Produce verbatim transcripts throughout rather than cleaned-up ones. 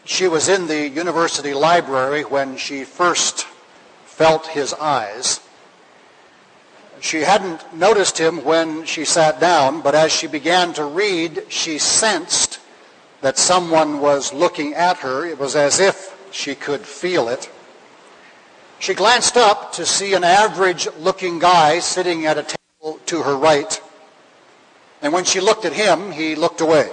She was in the university library when she first felt his eyes. She hadn't noticed him when she sat down, but as she began to read, she sensed that someone was looking at her. It was as if she could feel it. She glanced up to see an average-looking guy sitting at a table to her right. And when she looked at him, he looked away.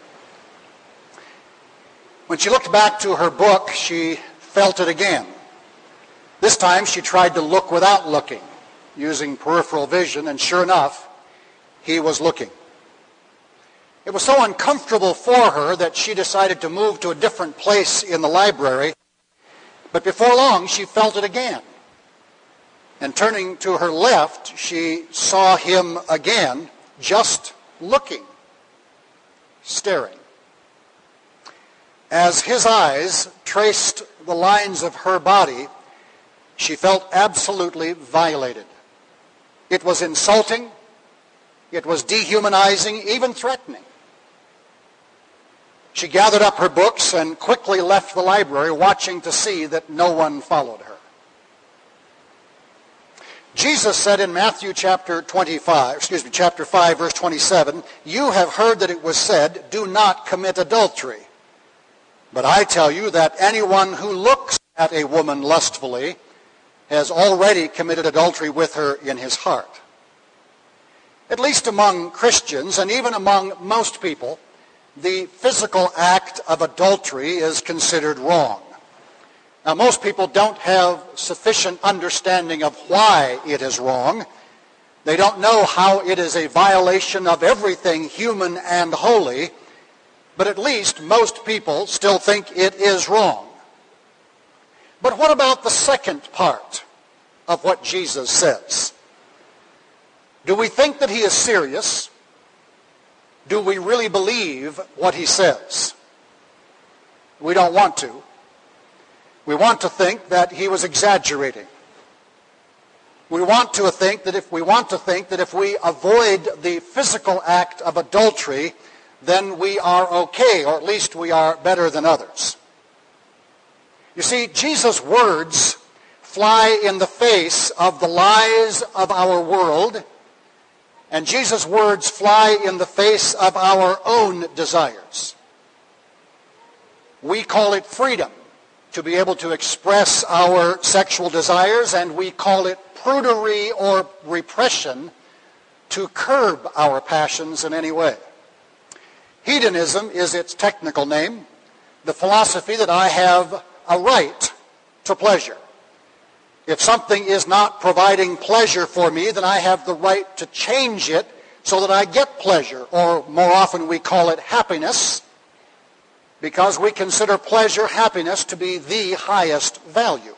When she looked back to her book, she felt it again. This time she tried to look without looking, using peripheral vision, and sure enough, he was looking. It was so uncomfortable for her that she decided to move to a different place in the library, but before long she felt it again. And turning to her left, she saw him again, just looking, staring. As his eyes traced the lines of her body, she felt absolutely violated. It was insulting, it was dehumanizing, even threatening. She gathered up her books and quickly left the library, watching to see that no one followed her. Jesus said in Matthew chapter twenty-five, excuse me, chapter five, verse twenty-seven, "You have heard that it was said, 'Do not commit adultery.' But I tell you that anyone who looks at a woman lustfully has already committed adultery with her in his heart." At least among Christians, and even among most people, the physical act of adultery is considered wrong. Now, most people don't have sufficient understanding of why it is wrong. They don't know how it is a violation of everything human and holy, but at least most people still think it is wrong. But what about the second part of what Jesus says? Do we think that he is serious? Do we really believe what he says? We don't want to. We want to think that he was exaggerating. We want to think that if we want to think that if we avoid the physical act of adultery, then we are okay, or at least we are better than others. You see, Jesus' words fly in the face of the lies of our world, and Jesus' words fly in the face of our own desires. We call it freedom to be able to express our sexual desires, and we call it prudery or repression to curb our passions in any way. Hedonism is its technical name, the philosophy that I have a right to pleasure. If something is not providing pleasure for me, then I have the right to change it so that I get pleasure, or more often we call it happiness, because we consider pleasure, happiness, to be the highest value.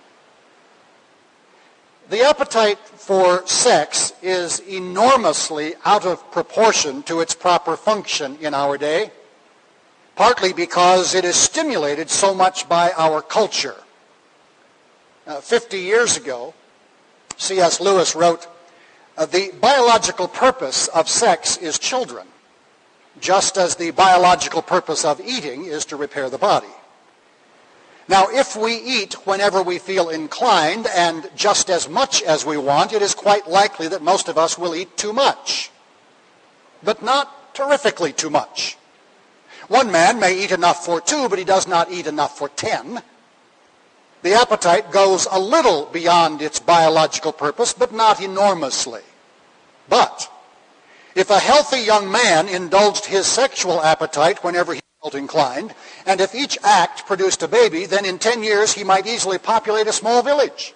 The appetite for sex is enormously out of proportion to its proper function in our day, partly because it is stimulated so much by our culture. Uh, Fifty years ago, C S Lewis wrote, uh, "The biological purpose of sex is children, just as the biological purpose of eating is to repair the body. Now, if we eat whenever we feel inclined and just as much as we want, it is quite likely that most of us will eat too much, but not terrifically too much. One man may eat enough for two, but he does not eat enough for ten. The appetite goes a little beyond its biological purpose, but not enormously. But if a healthy young man indulged his sexual appetite whenever he felt inclined, and if each act produced a baby, then in ten years he might easily populate a small village.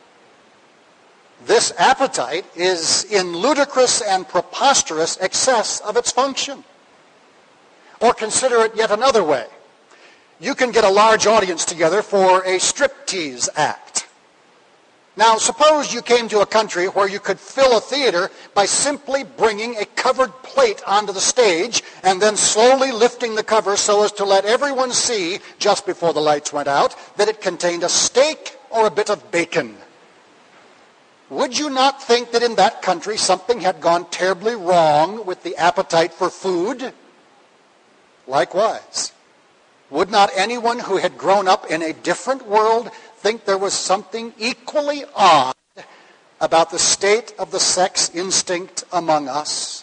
This appetite is in ludicrous and preposterous excess of its function." Or consider it yet another way. You can get a large audience together for a striptease act. Now, suppose you came to a country where you could fill a theater by simply bringing a covered plate onto the stage and then slowly lifting the cover so as to let everyone see, just before the lights went out, that it contained a steak or a bit of bacon. Would you not think that in that country something had gone terribly wrong with the appetite for food? Likewise, Would not anyone who had grown up in a different world think there was something equally odd about the state of the sex instinct among us?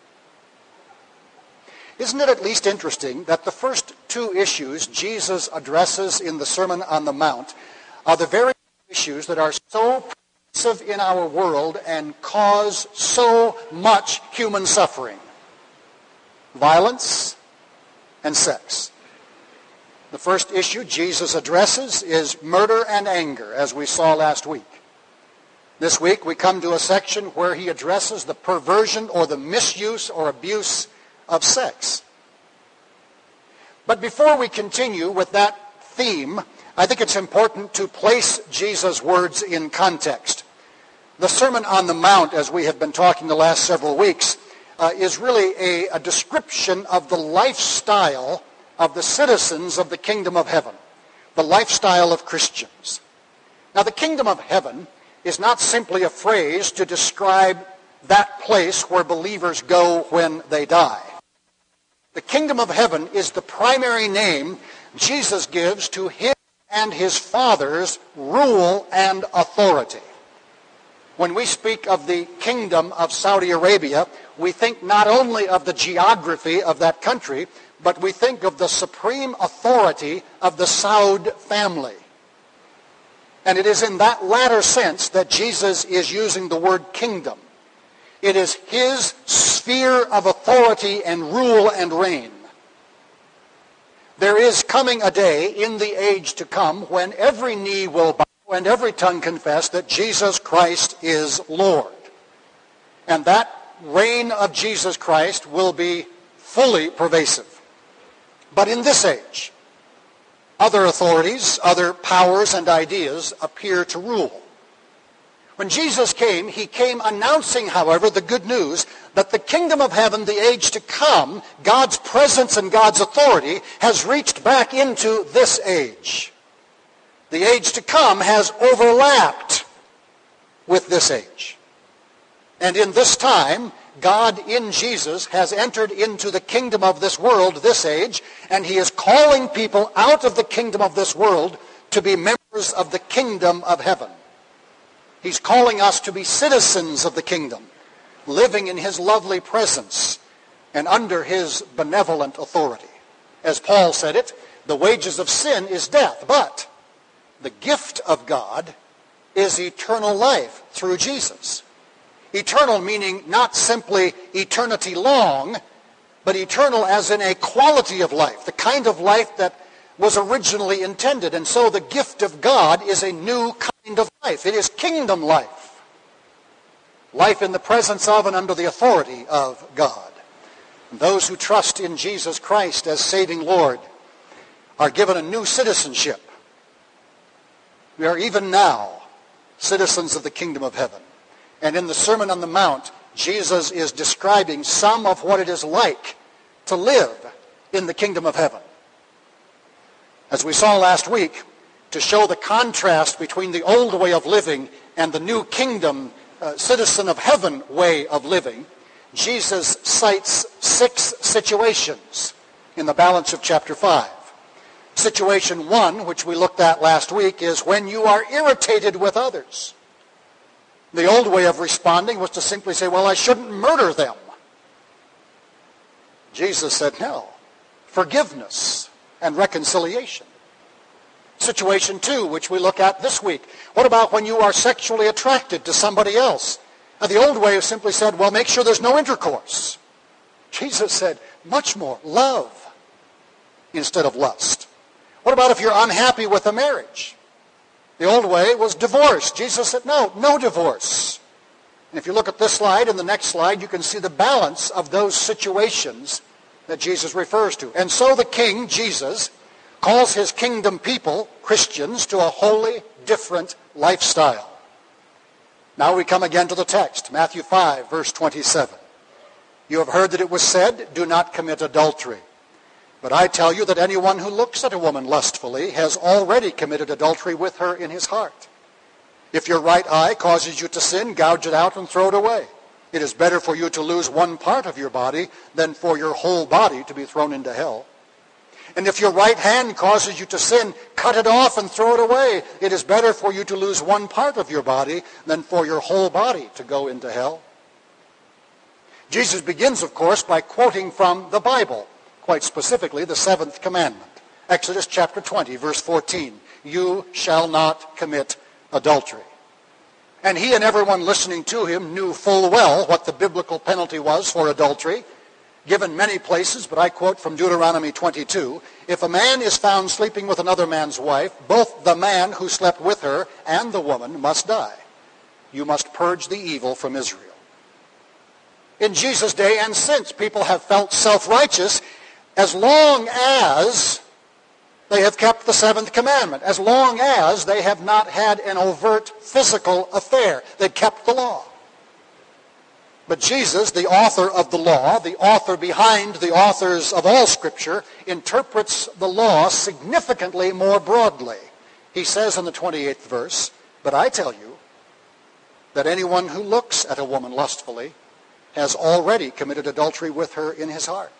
Isn't it at least interesting that the first two issues Jesus addresses in the Sermon on the Mount are the very issues that are so pervasive in our world and cause so much human suffering? Violence and sex. The first issue Jesus addresses is murder and anger, as we saw last week. This week we come to a section where he addresses the perversion or the misuse or abuse of sex. But before we continue with that theme, I think it's important to place Jesus' words in context. The Sermon on the Mount, as we have been talking the last several weeks, uh, is really a, a description of the lifestyle of the citizens of the kingdom of heaven, the lifestyle of Christians. Now, the kingdom of heaven is not simply a phrase to describe that place where believers go when they die. The kingdom of heaven is the primary name Jesus gives to his and his Father's rule and authority. When we speak of the kingdom of Saudi Arabia, we think not only of the geography of that country, but we think of the supreme authority of the Saud family. And it is in that latter sense that Jesus is using the word kingdom. It is his sphere of authority and rule and reign. There is coming a day in the age to come when every knee will bow and every tongue confess that Jesus Christ is Lord. And that reign of Jesus Christ will be fully pervasive. But in this age, other authorities, other powers and ideas appear to rule. When Jesus came, he came announcing, however, the good news that the kingdom of heaven, the age to come, God's presence and God's authority has reached back into this age. The age to come has overlapped with this age. And in this time, God in Jesus has entered into the kingdom of this world, this age, and he is calling people out of the kingdom of this world to be members of the kingdom of heaven. He's calling us to be citizens of the kingdom, living in his lovely presence and under his benevolent authority. As Paul said it, the wages of sin is death, but the gift of God is eternal life through Jesus. Eternal meaning not simply eternity long, but eternal as in a quality of life, the kind of life that was originally intended. And so the gift of God is a new kind of life. It is kingdom life. Life in the presence of and under the authority of God. And those who trust in Jesus Christ as saving Lord are given a new citizenship. We are even now citizens of the kingdom of heaven. And in the Sermon on the Mount, Jesus is describing some of what it is like to live in the kingdom of heaven. As we saw last week, to show the contrast between the old way of living and the new kingdom, uh, citizen of heaven way of living, Jesus cites six situations in the balance of chapter five. Situation one, which we looked at last week, is when you are irritated with others. The old way of responding was to simply say, well, I shouldn't murder them. Jesus said, no. Forgiveness and reconciliation. Situation two, which we look at this week. What about when you are sexually attracted to somebody else? Now, the old way simply said, well, make sure there's no intercourse. Jesus said, much more, love instead of lust. What about if you're unhappy with a marriage? The old way was divorce. Jesus said, no, no divorce. And if you look at this slide and the next slide, you can see the balance of those situations that Jesus refers to. And so the King, Jesus, calls his kingdom people, Christians, to a wholly different lifestyle. Now we come again to the text, Matthew five, verse twenty-seven. You have heard that it was said, do not commit adultery. But I tell you that anyone who looks at a woman lustfully has already committed adultery with her in his heart. If your right eye causes you to sin, gouge it out and throw it away. It is better for you to lose one part of your body than for your whole body to be thrown into hell. And if your right hand causes you to sin, cut it off and throw it away. It is better for you to lose one part of your body than for your whole body to go into hell. Jesus begins, of course, by quoting from the Bible, quite specifically the seventh commandment. Exodus chapter twenty, verse fourteen. You shall not commit adultery. And he and everyone listening to him knew full well what the biblical penalty was for adultery, given many places, but I quote from Deuteronomy twenty-two, if a man is found sleeping with another man's wife, both the man who slept with her and the woman must die. You must purge the evil from Israel. In Jesus' day and since, people have felt self-righteous as long as they have kept the seventh commandment, as long as they have not had an overt physical affair. They've kept the law. But Jesus, the author of the law, the author behind the authors of all Scripture, interprets the law significantly more broadly. He says in the twenty-eighth verse, but I tell you that anyone who looks at a woman lustfully has already committed adultery with her in his heart.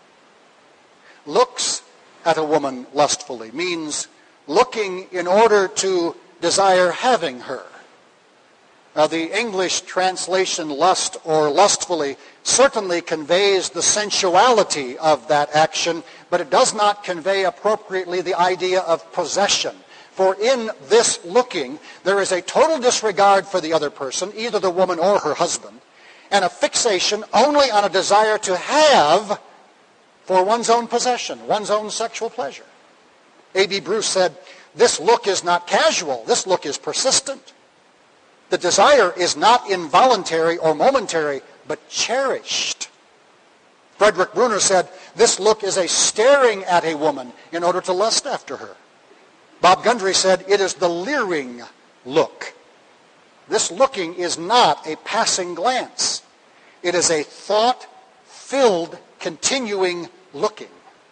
Looks at a woman lustfully means looking in order to desire having her. Now, the English translation lust or lustfully certainly conveys the sensuality of that action, but it does not convey appropriately the idea of possession. For in this looking, there is a total disregard for the other person, either the woman or her husband, and a fixation only on a desire to have for one's own possession, one's own sexual pleasure. A B Bruce said, this look is not casual, this look is persistent. The desire is not involuntary or momentary, but cherished. Frederick Bruner said, this look is a staring at a woman in order to lust after her. Bob Gundry said, it is the leering look. This looking is not a passing glance. It is a thought-filled, continuing looking.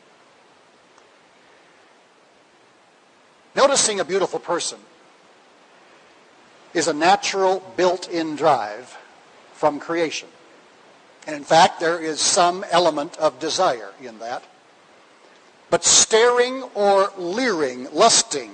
Noticing a beautiful person is a natural built-in drive from creation. And in fact, there is some element of desire in that. But staring or leering, lusting,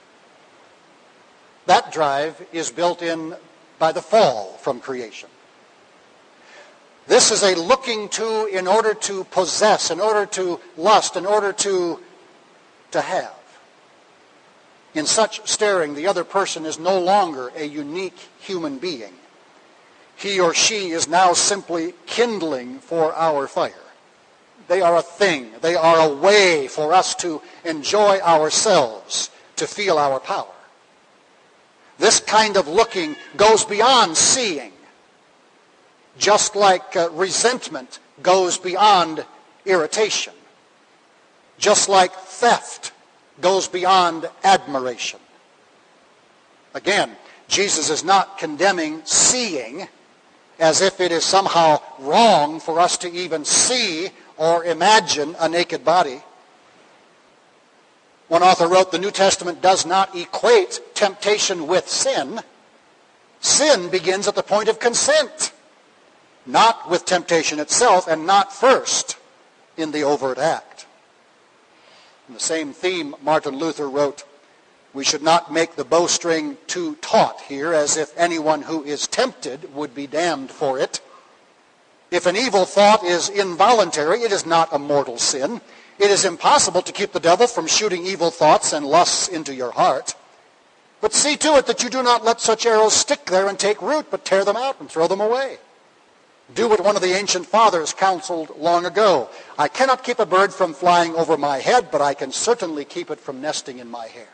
that drive is built in by the fall from creation. This is a looking to in order to possess, in order to lust, in order to, to have. In such staring, the other person is no longer a unique human being. He or she is now simply kindling for our fire. They are a thing. They are a way for us to enjoy ourselves, to feel our power. This kind of looking goes beyond seeing, just like uh, resentment goes beyond irritation, just like theft goes beyond admiration. Again, Jesus is not condemning seeing as if it is somehow wrong for us to even see or imagine a naked body. One author wrote, the New Testament does not equate temptation with sin. Sin begins at the point of consent, not with temptation itself, and not first in the overt act. In the same theme, Martin Luther wrote, we should not make the bowstring too taut here, as if anyone who is tempted would be damned for it. If an evil thought is involuntary, it is not a mortal sin. It is impossible to keep the devil from shooting evil thoughts and lusts into your heart. But see to it that you do not let such arrows stick there and take root, but tear them out and throw them away. Do what one of the ancient fathers counseled long ago. I cannot keep a bird from flying over my head, but I can certainly keep it from nesting in my hair.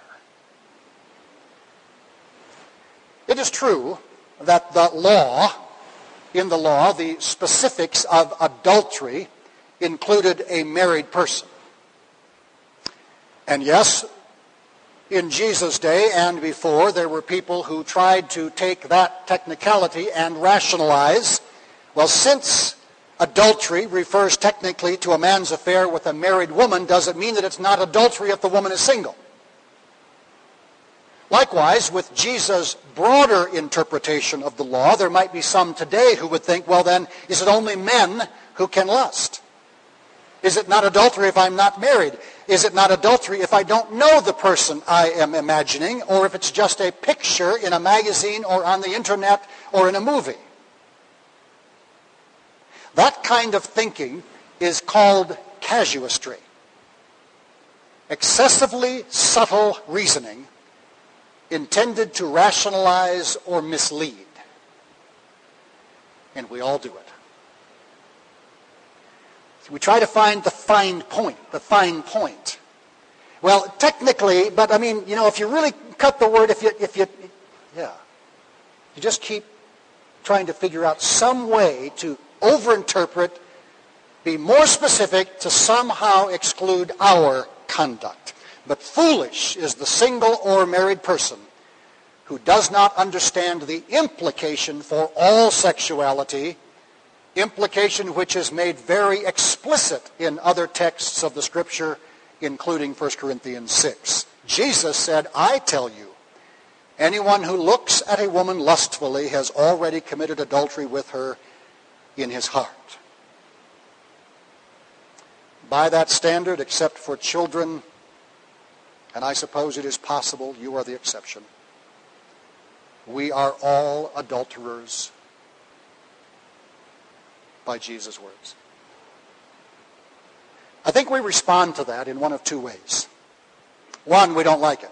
It is true that the law, in the law, the specifics of adultery included a married person. And yes, in Jesus' day and before, there were people who tried to take that technicality and rationalize, well, since adultery refers technically to a man's affair with a married woman, does it mean that it's not adultery if the woman is single? Likewise, with Jesus' broader interpretation of the law, there might be some today who would think, well then, is it only men who can lust? Is it not adultery if I'm not married? is it not adultery if I don't know the person I am imagining, or if it's just a picture in a magazine or on the internet or in a movie? That kind of thinking is called casuistry. Excessively subtle reasoning intended to rationalize or mislead. And we all do it. We try to find the fine point, the fine point. Well, technically, but I mean, you know, if you really cut the word, if you, if you, yeah, you just keep trying to figure out some way to overinterpret, be more specific to somehow exclude our conduct. But foolish is the single or married person who does not understand the implication for all sexuality, implication which is made very explicit in other texts of the Scripture, including First Corinthians six. Jesus said, I tell you, anyone who looks at a woman lustfully has already committed adultery with her in his heart. By that standard, except for children, and I suppose it is possible you are the exception, we are all adulterers by Jesus' words. I think we respond to that in one of two ways. One, we don't like it.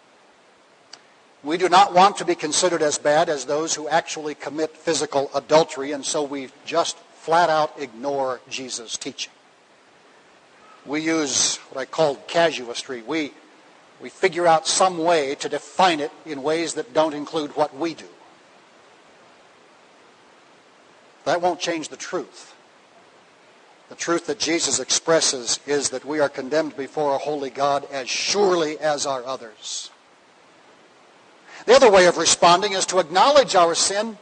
We do not want to be considered as bad as those who actually commit physical adultery, and so we just flat out ignore Jesus' teaching. We use what I call casuistry. We, we figure out some way to define it in ways that don't include what we do. That won't change the truth. The truth that Jesus expresses is that we are condemned before a holy God as surely as are others. The other way of responding is to acknowledge our sin,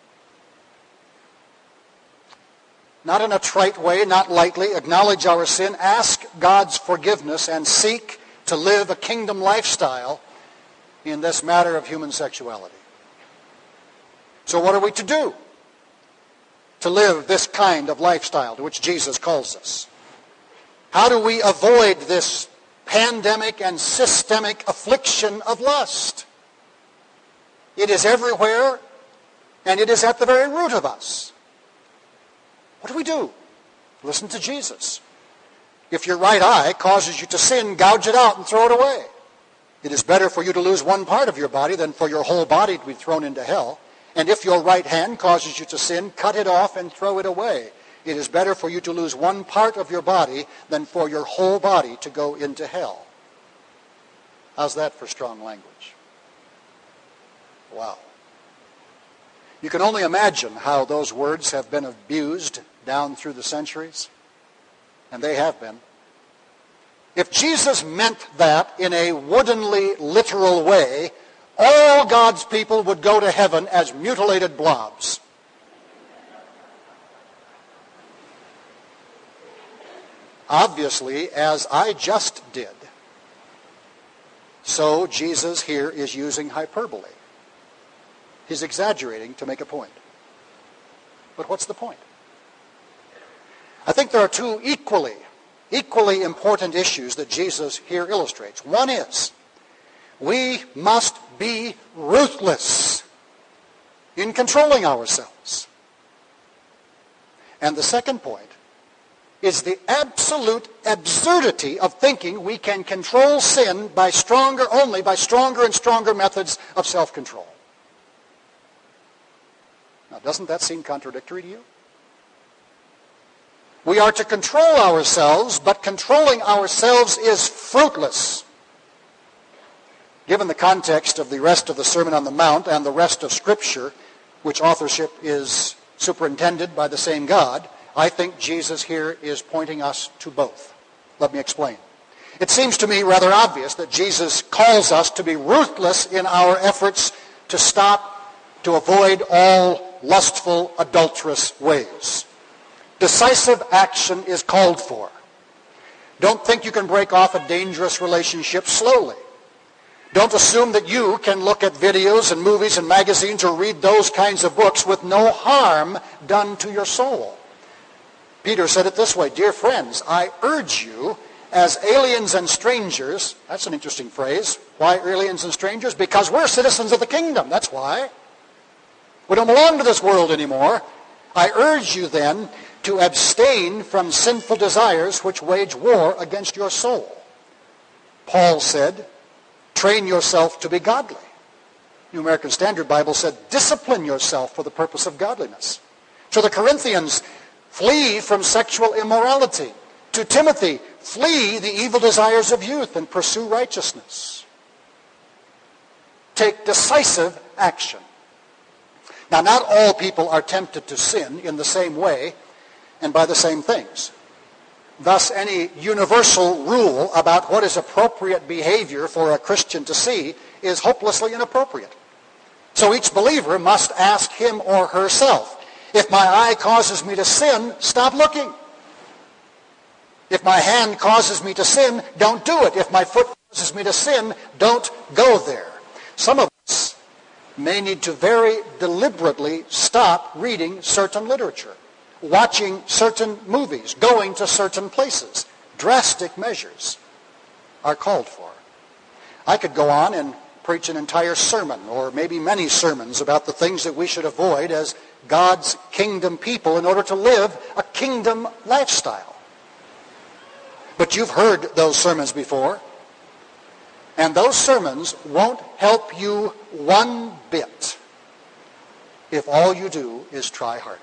not in a trite way, not lightly. Acknowledge our sin, ask God's forgiveness, and seek to live a kingdom lifestyle in this matter of human sexuality. So what are we to do to live this kind of lifestyle to which Jesus calls us? How do we avoid this pandemic and systemic affliction of lust? It is everywhere, and it is at the very root of us. What do we do? Listen to Jesus. If your right eye causes you to sin, gouge it out and throw it away. It is better for you to lose one part of your body than for your whole body to be thrown into hell. And if your right hand causes you to sin, cut it off and throw it away. It is better for you to lose one part of your body than for your whole body to go into hell. How's that for strong language? Wow. You can only imagine how those words have been abused down through the centuries. And they have been. If Jesus meant that in a woodenly literal way, all God's people would go to heaven as mutilated blobs. Obviously, as I just did, so Jesus here is using hyperbole. He's exaggerating to make a point. But what's the point? I think there are two equally, equally important issues that Jesus here illustrates. One is, we must be ruthless in controlling ourselves. And the second point is the absolute absurdity of thinking we can control sin by stronger, only by stronger and stronger methods of self-control. Now, doesn't that seem contradictory to you? We are to control ourselves, but controlling ourselves is fruitless. Given the context of the rest of the Sermon on the Mount and the rest of Scripture, which authorship is superintended by the same God, I think Jesus here is pointing us to both. Let me explain. It seems to me rather obvious that Jesus calls us to be ruthless in our efforts to stop, to avoid all lustful, adulterous ways. Decisive action is called for. Don't think you can break off a dangerous relationship slowly. Don't assume that you can look at videos and movies and magazines or read those kinds of books with no harm done to your soul. Peter said it this way, "Dear friends, I urge you as aliens and strangers. That's an interesting phrase. Why aliens and strangers? Because we're citizens of the kingdom. That's why. We don't belong to this world anymore. I urge you then to abstain from sinful desires which wage war against your soul. Paul said, train yourself to be godly. New American Standard Bible said, discipline yourself for the purpose of godliness. To the Corinthians, flee from sexual immorality. To Timothy, flee the evil desires of youth and pursue righteousness. Take decisive action. Now, not all people are tempted to sin in the same way and by the same things. Thus, any universal rule about what is appropriate behavior for a Christian to see is hopelessly inappropriate. So each believer must ask him or herself, if my eye causes me to sin, stop looking. If my hand causes me to sin, don't do it. If my foot causes me to sin, don't go there. Some of us may need to very deliberately stop reading certain literature, watching certain movies, going to certain places. Drastic measures are called for. I could go on and preach an entire sermon, or maybe many sermons, about the things that we should avoid as God's kingdom people in order to live a kingdom lifestyle. But you've heard those sermons before, and those sermons won't help you one bit if all you do is try harder.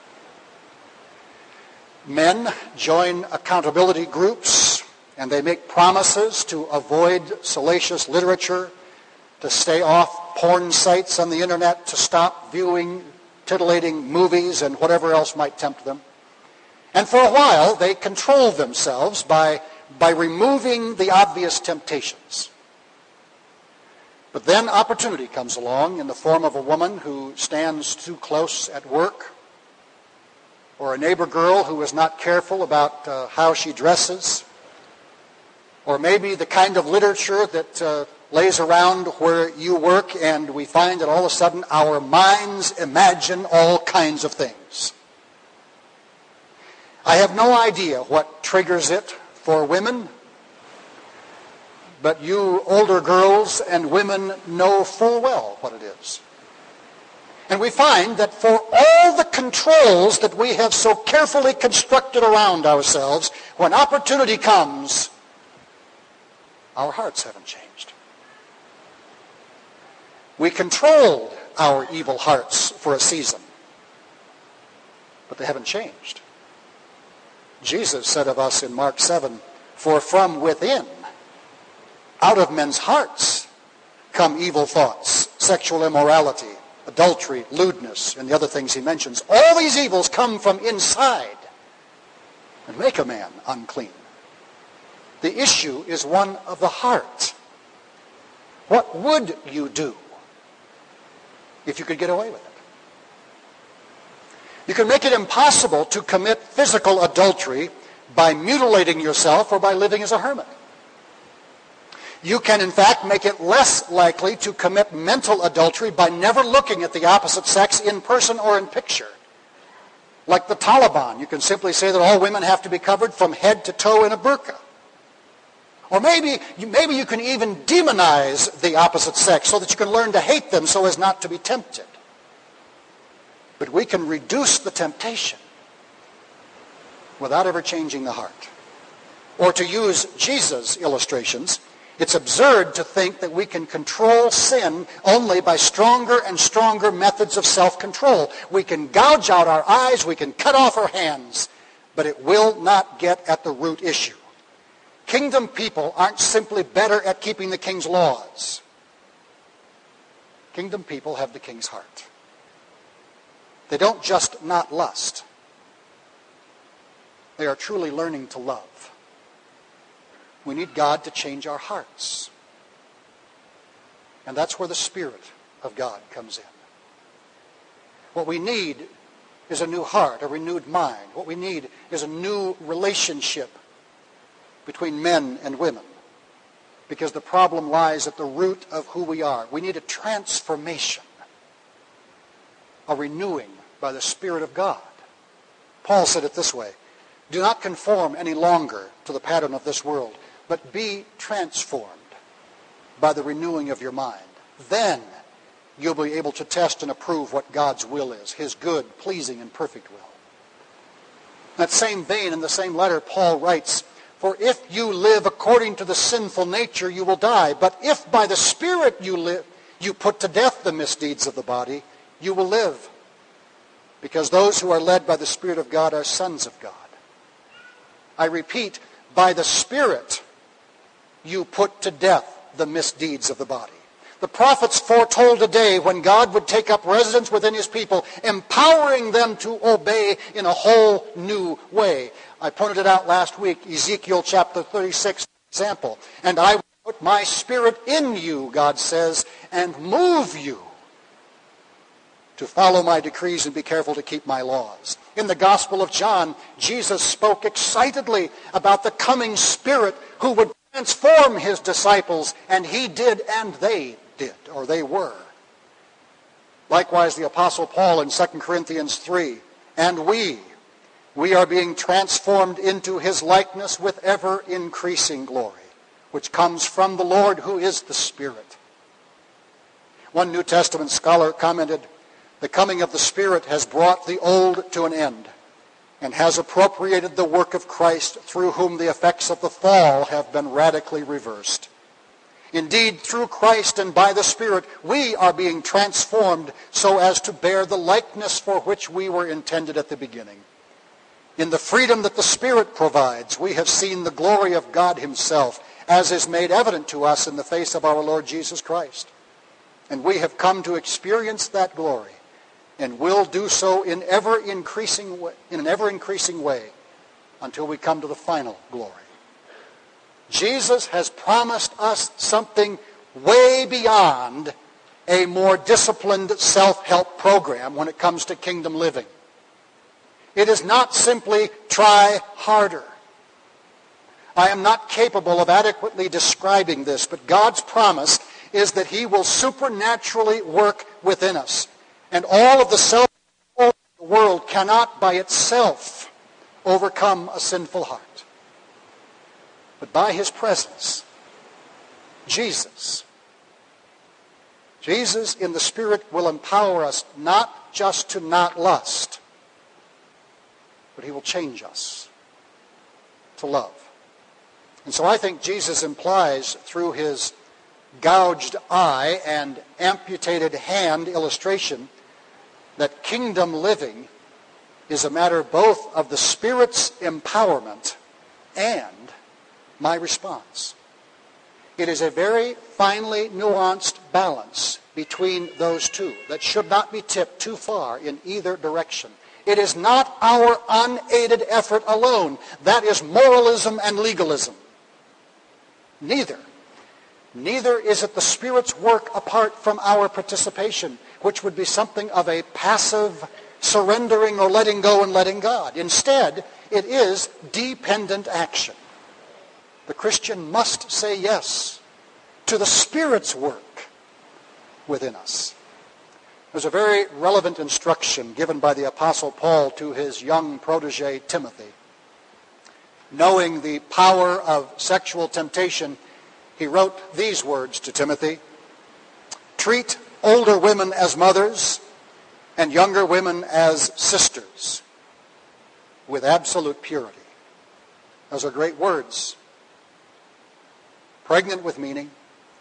Men join accountability groups, and they make promises to avoid salacious literature, to stay off porn sites on the internet, to stop viewing titillating movies and whatever else might tempt them. And for a while, they control themselves by, by removing the obvious temptations. But then opportunity comes along in the form of a woman who stands too close at work, or a neighbor girl who is not careful about uh, how she dresses, or maybe the kind of literature that uh, lays around where you work, and we find that all of a sudden our minds imagine all kinds of things. I have no idea what triggers it for women, but you older girls and women know full well what it is. And we find that for all the controls that we have so carefully constructed around ourselves, when opportunity comes, our hearts haven't changed. We controlled our evil hearts for a season, but they haven't changed. Jesus said of us in Mark seven, for from within, out of men's hearts, come evil thoughts, sexual immorality, adultery, lewdness, and the other things he mentions. All these evils come from inside and make a man unclean. The issue is one of the heart. What would you do if you could get away with it? You can make it impossible to commit physical adultery by mutilating yourself or by living as a hermit. You can, in fact, make it less likely to commit mental adultery by never looking at the opposite sex in person or in picture. Like the Taliban, you can simply say that all women have to be covered from head to toe in a burqa. Or maybe, maybe you can even demonize the opposite sex so that you can learn to hate them so as not to be tempted. But we can reduce the temptation without ever changing the heart. Or to use Jesus' illustrations, it's absurd to think that we can control sin only by stronger and stronger methods of self-control. We can gouge out our eyes, we can cut off our hands, but it will not get at the root issue. Kingdom people aren't simply better at keeping the king's laws. Kingdom people have the king's heart. They don't just not lust. They are truly learning to love. We need God to change our hearts. And that's where the Spirit of God comes in. What we need is a new heart, a renewed mind. What we need is a new relationship between men and women. Because the problem lies at the root of who we are. We need a transformation, a renewing by the Spirit of God. Paul said it this way, Do not conform any longer to the pattern of this world, but be transformed by the renewing of your mind. Then you'll be able to test and approve what God's will is, his good, pleasing, and perfect will. In that same vein, in the same letter, Paul writes, "For if you live according to the sinful nature, you will die. But if by the Spirit you live, you put to death the misdeeds of the body, you will live. Because those who are led by the Spirit of God are sons of God." I repeat, by the Spirit you put to death the misdeeds of the body. The prophets foretold a day when God would take up residence within his people, empowering them to obey in a whole new way. I pointed it out last week, Ezekiel chapter thirty-six, for example. "And I will put my Spirit in you," God says, "and move you to follow my decrees and be careful to keep my laws." In the Gospel of John, Jesus spoke excitedly about the coming Spirit who would transform his disciples, and he did, and they did, or they were. Likewise, the Apostle Paul in Second Corinthians three, "And we, we are being transformed into his likeness with ever-increasing glory, which comes from the Lord who is the Spirit." One New Testament scholar commented, "The coming of the Spirit has brought the old to an end and has appropriated the work of Christ, through whom the effects of the fall have been radically reversed. Indeed, through Christ and by the Spirit, we are being transformed so as to bear the likeness for which we were intended at the beginning. In the freedom that the Spirit provides, we have seen the glory of God himself, as is made evident to us in the face of our Lord Jesus Christ. And we have come to experience that glory, and will do so in ever increasing way, in an ever-increasing way until we come to the final glory. Jesus has promised us something way beyond a more disciplined self-help program when it comes to kingdom living. It is not simply try harder. I am not capable of adequately describing this, but God's promise is that he will supernaturally work within us. And all of the self-control of the world cannot by itself overcome a sinful heart. But by his presence, Jesus, Jesus in the Spirit will empower us not just to not lust, but he will change us to love. And so I think Jesus implies through his gouged eye and amputated hand illustration that kingdom living is a matter both of the Spirit's empowerment and my response. It is a very finely nuanced balance between those two that should not be tipped too far in either direction. It is not our unaided effort alone. That is moralism and legalism. Neither. Neither is it the Spirit's work apart from our participation, which would be something of a passive surrendering or letting go and letting God. Instead, it is dependent action. The Christian must say yes to the Spirit's work within us. There's a very relevant instruction given by the Apostle Paul to his young protege Timothy. Knowing the power of sexual temptation, he wrote these words to Timothy: "Treat older women as mothers and younger women as sisters with absolute purity." Those are great words, pregnant with meaning.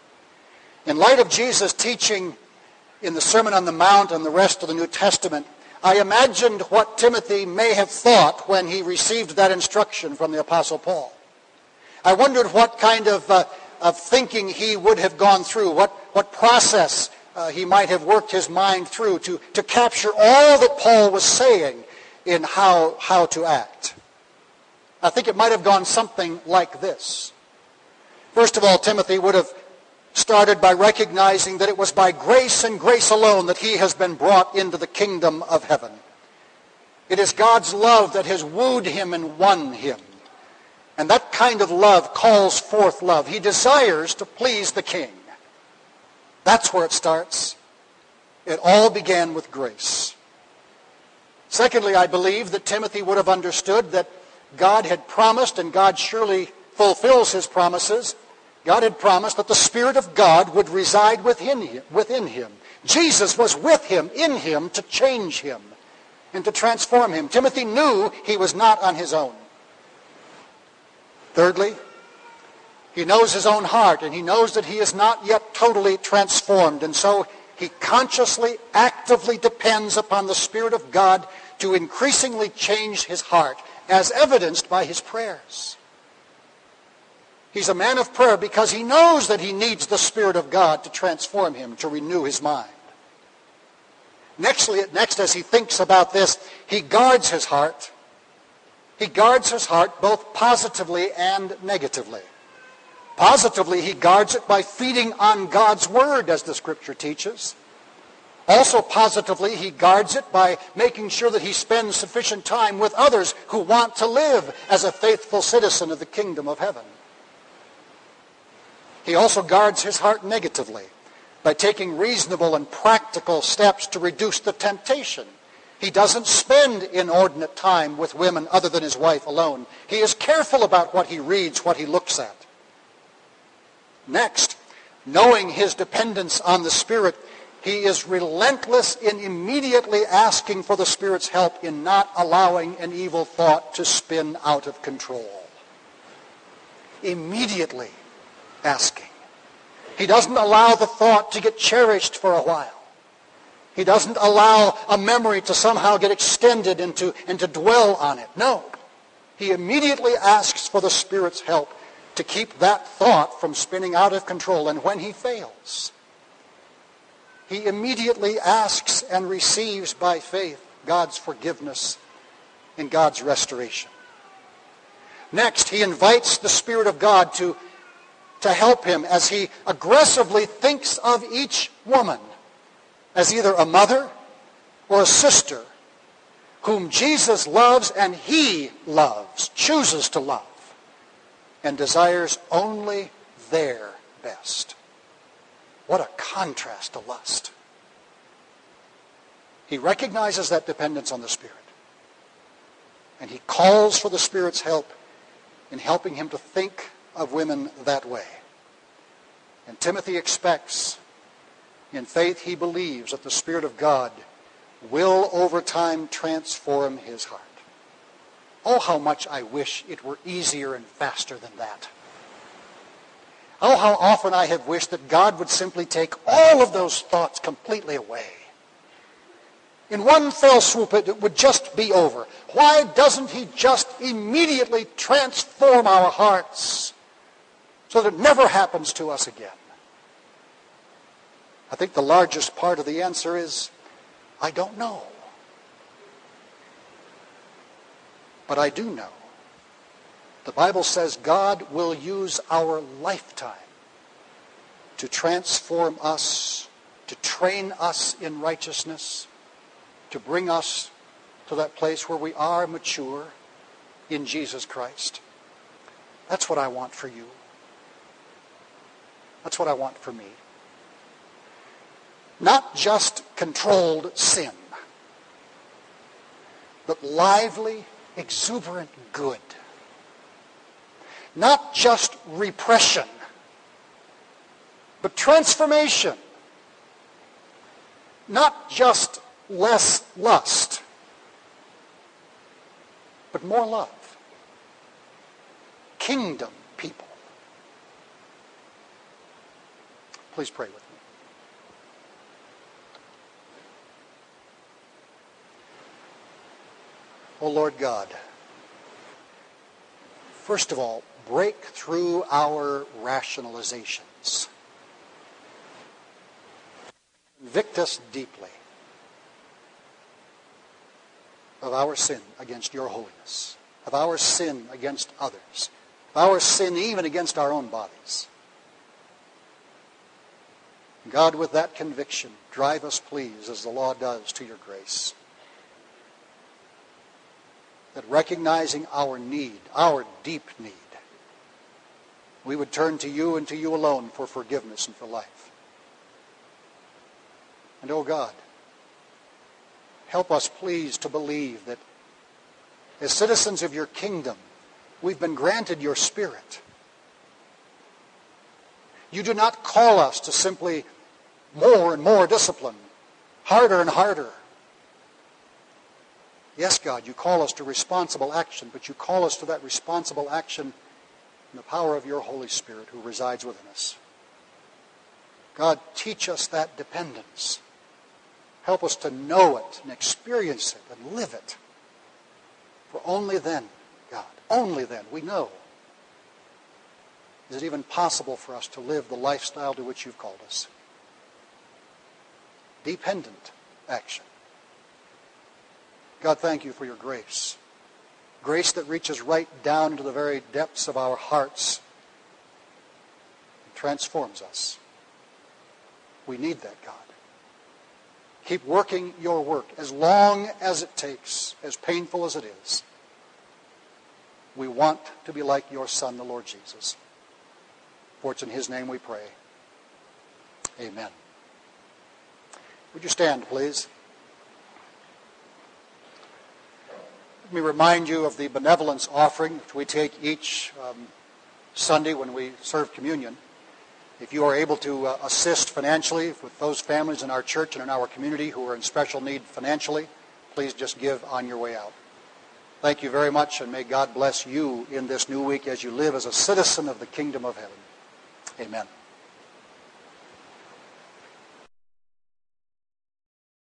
In light of Jesus' teaching in the Sermon on the Mount and the rest of the New Testament, I imagined what Timothy may have thought when he received that instruction from the Apostle Paul. I wondered what kind of, uh, of thinking he would have gone through, what, what process uh, he might have worked his mind through to, to capture all that Paul was saying in how, how to act. I think it might have gone something like this. First of all, Timothy would have started by recognizing that it was by grace and grace alone that he has been brought into the kingdom of heaven. It is God's love that has wooed him and won him. And that kind of love calls forth love. He desires to please the king. That's where it starts. It all began with grace. Secondly, I believe that Timothy would have understood that God had promised, and God surely fulfills his promises, God had promised that the Spirit of God would reside within him. Within him. Jesus was with him, in him, to change him and to transform him. Timothy knew he was not on his own. Thirdly, he knows his own heart, and he knows that he is not yet totally transformed, and so he consciously, actively depends upon the Spirit of God to increasingly change his heart, as evidenced by his prayers. He's a man of prayer because he knows that he needs the Spirit of God to transform him, to renew his mind. Nextly, next, as he thinks about this, he guards his heart. He guards his heart both positively and negatively. Positively, he guards it by feeding on God's Word, as the Scripture teaches. Also positively, he guards it by making sure that he spends sufficient time with others who want to live as a faithful citizen of the kingdom of heaven. He also guards his heart negatively by taking reasonable and practical steps to reduce the temptation. He doesn't spend inordinate time with women other than his wife alone. He is careful about what he reads, what he looks at. Next, knowing his dependence on the Spirit, he is relentless in immediately asking for the Spirit's help in not allowing an evil thought to spin out of control. Immediately asking. He doesn't allow the thought to get cherished for a while. He doesn't allow a memory to somehow get extended and to, and to dwell on it. No. He immediately asks for the Spirit's help to keep that thought from spinning out of control. And when he fails, he immediately asks and receives by faith God's forgiveness and God's restoration. Next, he invites the Spirit of God to, to help him as he aggressively thinks of each woman as either a mother or a sister whom Jesus loves and he loves, chooses to love, and desires only their best. What a contrast to lust. He recognizes that dependence on the Spirit, and he calls for the Spirit's help in helping him to think of women that way. And Timothy expects, in faith he believes, that the Spirit of God will over time transform his heart. Oh, how much I wish it were easier and faster than that. Oh, how often I have wished that God would simply take all of those thoughts completely away. In one fell swoop, it would just be over. Why doesn't he just immediately transform our hearts so that it never happens to us again? I think the largest part of the answer is, I don't know. But I do know. The Bible says God will use our lifetime to transform us, to train us in righteousness, to bring us to that place where we are mature in Jesus Christ. That's what I want for you. That's what I want for me. Not just controlled sin, but lively, exuberant good. Not just repression, but transformation. Not just less lust, but more love. Kingdom people. Please pray with me. Oh Lord God, first of all, break through our rationalizations. Convict us deeply of our sin against your holiness, of our sin against others, of our sin even against our own bodies. God, with that conviction, drive us, please, as the law does, to your grace. That recognizing our need, our deep need, we would turn to you and to you alone for forgiveness and for life. And, oh God, help us, please, to believe that as citizens of your kingdom, We've been granted your Spirit. You do not call us to simply more and more discipline, harder and harder. Yes, God, you call us to responsible action, but you call us to that responsible action in the power of your Holy Spirit who resides within us. God, teach us that dependence. Help us to know it and experience it and live it. For only then, God, only then, we know, is it even possible for us to live the lifestyle to which you've called us. Dependent action. God, thank you for your grace. Grace that reaches right down into the very depths of our hearts and transforms us. We need that, God. Keep working your work as long as it takes, as painful as it is. We want to be like your Son, the Lord Jesus. For it's in his name we pray. Amen. Would you stand, please? Let me remind you of the benevolence offering which we take each um, Sunday when we serve communion. If you are able to uh, assist financially with those families in our church and in our community who are in special need financially, please just give on your way out. Thank you very much, and may God bless you in this new week as you live as a citizen of the kingdom of heaven. Amen.